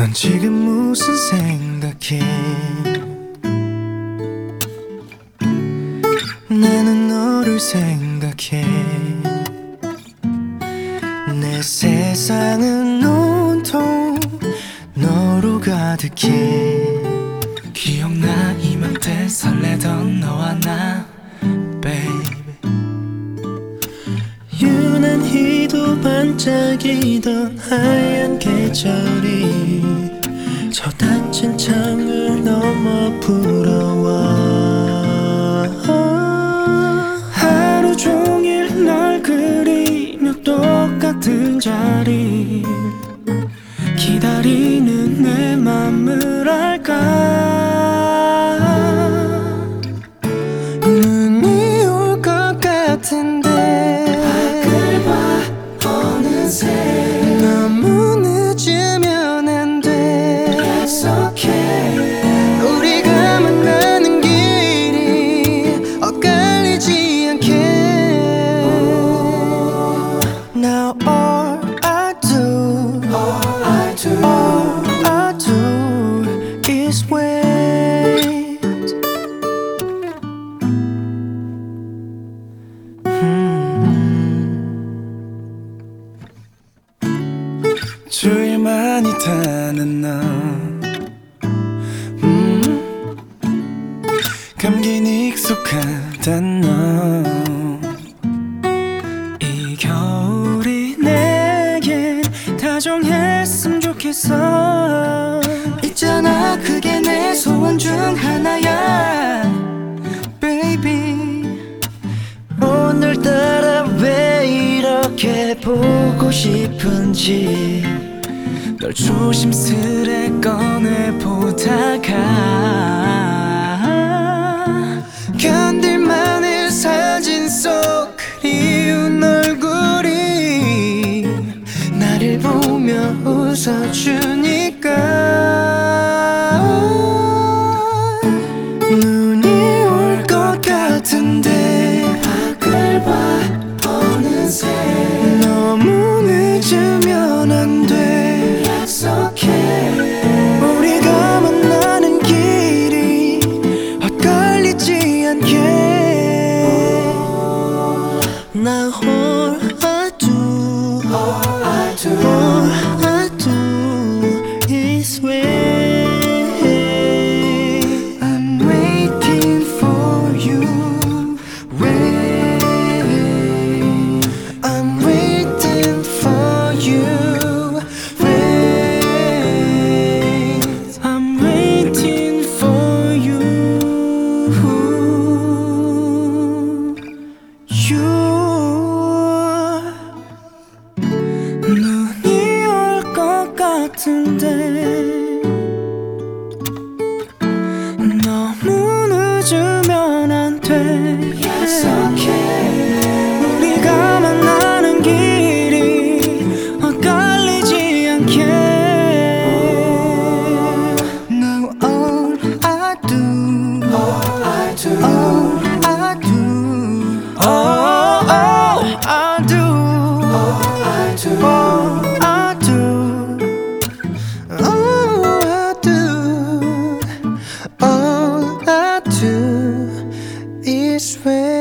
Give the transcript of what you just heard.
넌 지금 무슨 생각해? 나는 너를 생각해. 내 세상은 온통 너로 가득해. 기억나 이맘때 설레던 너와 나 baby. 유난히도 반짝이던 하얀 계절이 저 닫힌 창을 넘어 불어와. 하루 종일 널 그리며 똑같은 자리 기다리는 내 맘을 알까. 눈이 올 것 같은데 밖을 봐 어느새 너무 늦으면 안 돼. 약속해 우리가 만나는 길이 엇갈리지 않게. Now all I do is wait. 주위 많이 타는 너 감긴 익숙하단 너. 이 겨울이 내겐 다정했으면 좋겠어. 있잖아 그게 내 소원 중 하나야 baby. 오늘따라 왜 이렇게 보고 싶은지 널 조심스레 꺼내보다가 견딜만해. 사진 속 그리운 얼굴이 나를 보며 웃어주니까. 눈이 올 것 같은데 밖을 봐 어느새 너무 늦으면 안 돼. 약속해 우리가 만나는 길이 엇갈리지 않게. Now all I do is wait. I'm waiting for you. Wait, I'm waiting for you. Wait, I'm waiting for you. 눈이 올 것 같은데 너무 늦으면 안 돼. 약속해 우리가 만나는 길이 엇갈리지 않게. Now all I do is wait.